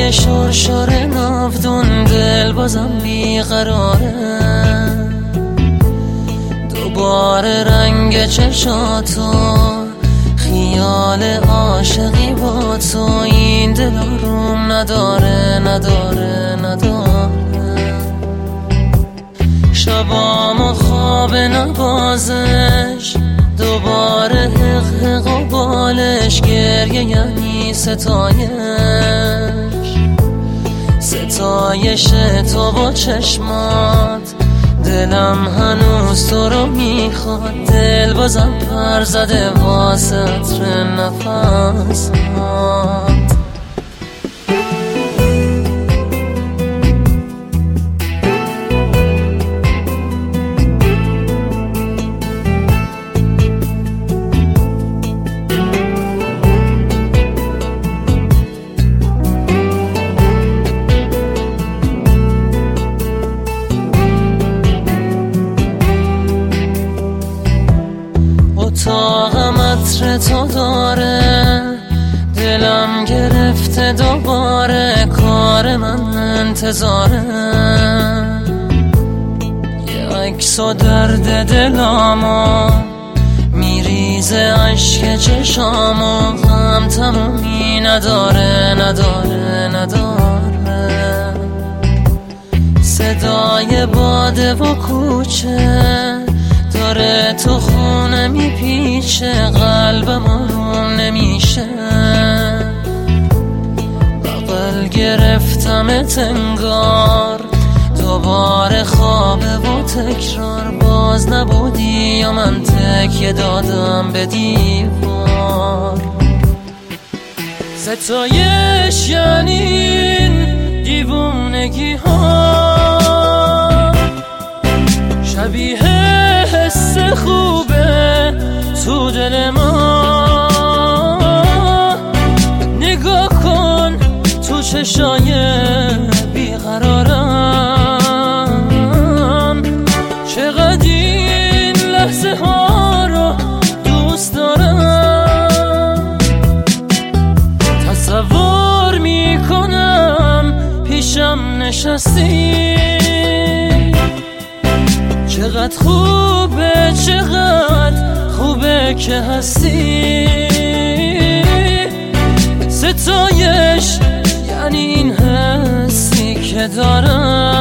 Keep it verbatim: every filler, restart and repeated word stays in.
های شرشر ناودون دل بازم بیقراره، دوباره رنگ چشاتو خیال عاشقی با تو، این دل آروم نداره نداره نداره. شبامو خواب نبازش، دوباره حق حق و بالش، گریه یعنی ستایش، ستایش تو با چشمات. دلم هنوز تو رو میخواد، دل بازم پر زده واسه عطر نفسات. اتاقم عطر تو داره، دلم گرفته دوباره، کار من انتظاره. یه عکس و درد دلامو میریزه عشق چشامو، غم تمومی نداره نداره نداره. صدای باده و کوچه داره تو خونه میپیچه، قلبم آروم نمیشه. بغل گرفتمت انگار دوباره خوابه و تکرار، باز نبودی یا من تکیه دادم به دیوار. ستایش یعنی این دیوونگی ها، شبیه حس خوبه تو دل ما. نگاه کن تو چشای بیقرارم، چقدر این لحظه ها رو دوست دارم. تصور میکنم پیشم نشستی، چقدر خوبه چقدر خوبه که هستی. ستایش یعنی این حسی که دارم.